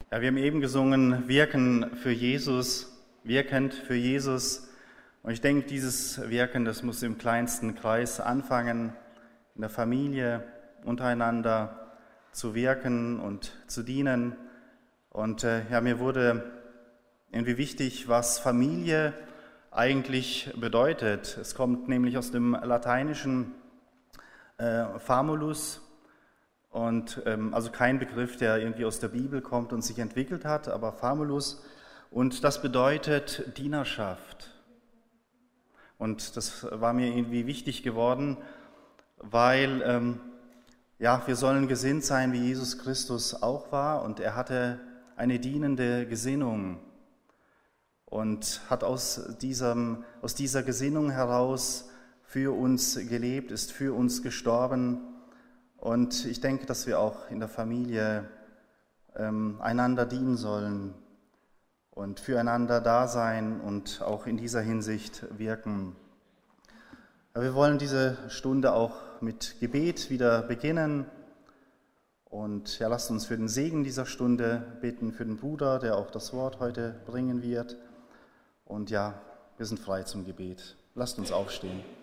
Ja, wir haben eben gesungen, wirken für Jesus, wirkend für Jesus. Und ich denke, dieses Wirken, das muss im kleinsten Kreis anfangen, in der Familie, untereinander zu wirken und zu dienen. Und mir wurde irgendwie wichtig, was Familie eigentlich bedeutet. Es kommt nämlich aus dem lateinischen famulus. Und also kein Begriff, der irgendwie aus der Bibel kommt und sich entwickelt hat, aber famulus. Und das bedeutet Dienerschaft. Und das war mir irgendwie wichtig geworden, weil wir sollen gesinnt sein, wie Jesus Christus auch war. Und er hatte eine dienende Gesinnung und hat aus dieser Gesinnung heraus für uns gelebt, ist für uns gestorben. Und ich denke, dass wir auch in der Familie einander dienen sollen und füreinander da sein und auch in dieser Hinsicht wirken. Wir wollen diese Stunde auch mit Gebet wieder beginnen. Und ja, lasst uns für den Segen dieser Stunde beten, für den Bruder, der auch das Wort heute bringen wird. Und ja, wir sind frei zum Gebet. Lasst uns aufstehen.